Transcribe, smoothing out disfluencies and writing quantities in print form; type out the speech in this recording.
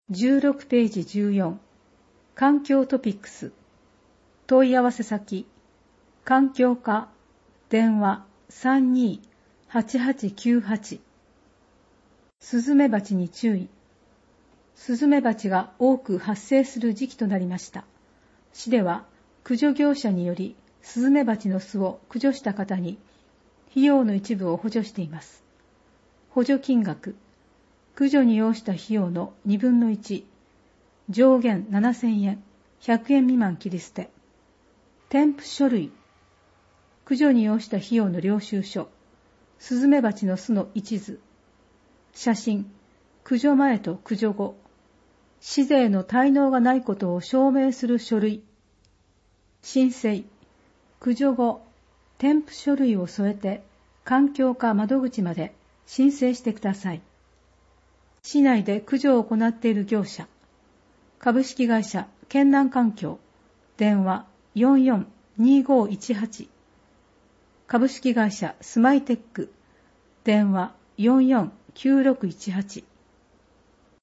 16ページ14環境トピックス問い合わせ先環境課電話 32-8898 スズメバチに注意。スズメバチが多く発生する時期となりました。市では駆除業者によりスズメバチの巣を駆除した方に費用の一部を補助しています。補助金額駆除に要した費用の2分の1、上限7000円、100円未満切り捨て。添付書類、駆除に要した費用の領収書、スズメバチの巣の一図、写真、駆除前と駆除後、市税の滞納がないことを証明する書類、申請、駆除後、添付書類を添えて、環境課窓口まで申請してください。市内で駆除を行っている業者、株式会社県南環境、電話44-2518、株式会社スマイテック、電話44-9618